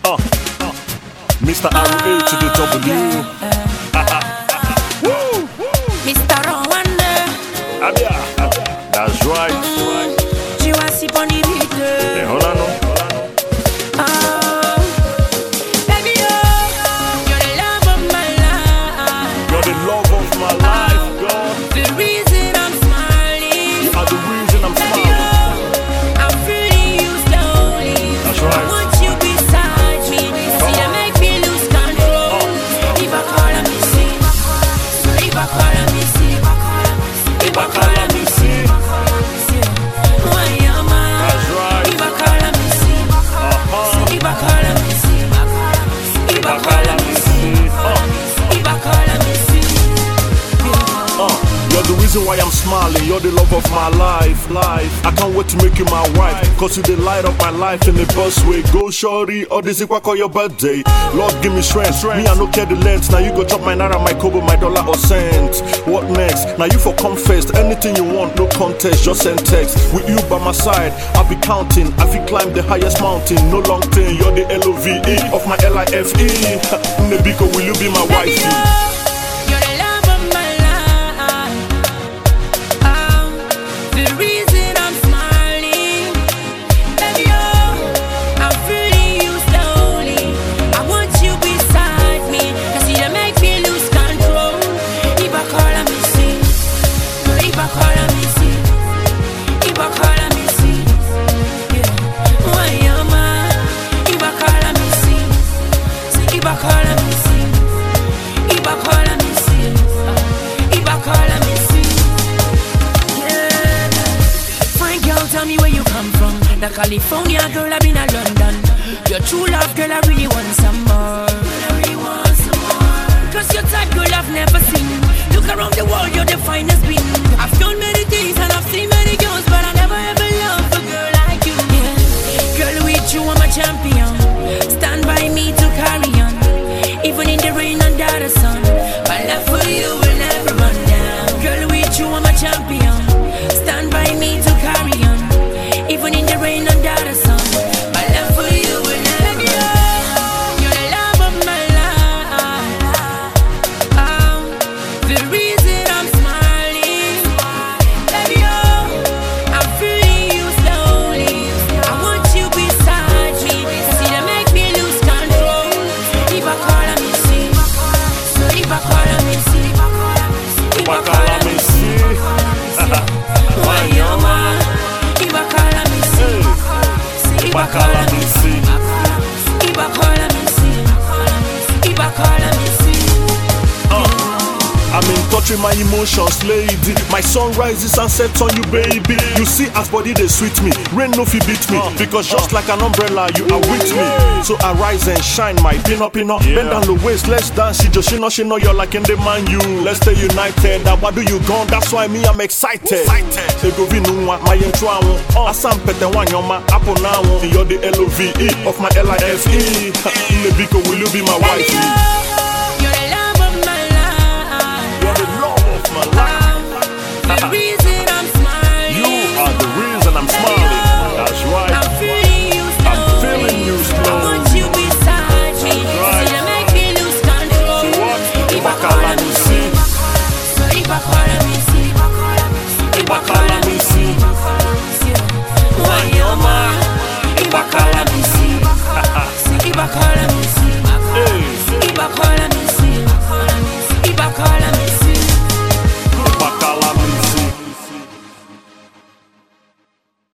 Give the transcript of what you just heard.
Mr. R.A. to the W. Woo! Mr. Rwanda. Abia. That's right. Tu vois si bon il Hey, hold on, no. Baby, you're the love of my life. You're the love of my life, girl. The reason I'm smiling. You are the reason I'm Baby, smiling. I'm feeling you slowly. That's right. I want you beside me. See, you make me lose control. If I call, I miss it. If I call, I miss it. If I call, I miss it. Why am I? That's right. If I call, I miss it. If I call, I miss it. If I call, I miss it. If I call, I miss it. You're the reason why I'm smiling. You're the love of my life. I can't wait to make you my wife. Cause you the light of my life in the best way. Go shorty, or this is what call your birthday. Lord, give me strength. Me, I no care the length. Now you go chop my naira, my kobo, my dollar or cent. What next? Now you for confessed. Anything you want, no contest, just send text. With you by my side, I'll be counting. I feel climb the highest mountain. No long thing. You're the LOVE of my LIFE. Nebiko, will you be my Baby, wifey? you're the love of my life. The reason I'm smiling. Baby, I'm feeling you slowly. I want you beside me. Cause you make me lose control. If I call, I miss it. If I call, I miss it. If I call, I miss it. Yeah. Why am I? If I call, I miss it. See, if I call, I miss it. If I call, I miss it. If I call, I miss it. Yeah. Fine girl, tell me where you come from. The California girl, I've been a London. Your true love, girl, I really want some more. Cause your type, girl, I've never seen. Look around the world, you're the finest being. I've done many things and I've seen many girls, but I never ever loved a girl like you. Yeah. Girl, with you, I'm a champion. Stand by me to carry on. Even in the rain under the sun, my love for you will never run down. Girl, with you, I'm a champion. Stand by me to carry on. Even in the rain under the sun, my love for you will never run down. You're the love of my life. The reason I'm smiling. Baby, I'm feeling you slowly. I want you beside me. See, they make me lose control. If I call, I miss it. So if I call, I miss it. If I call, I miss it. Why am I? If I call, I miss it. If I call, I miss it. If I call, I miss it. If I call, I miss it. I'm in touch with my emotions, lady. My sun rises and sets on you, baby. You see, as body they sweet me. Rain no fi beat me, because just like an umbrella, you are with me. So I rise and shine, my pin up. Bend down the waist, let's dance. She know, you're like in the man you. Let's stay united. That what do you gone? That's why me I'm excited. Say go vi nwa, my intro awon. Asam pete wan yoma, apo na won. You're the LOVE of my LIFE. Nebiko, will you be my Baby, wife?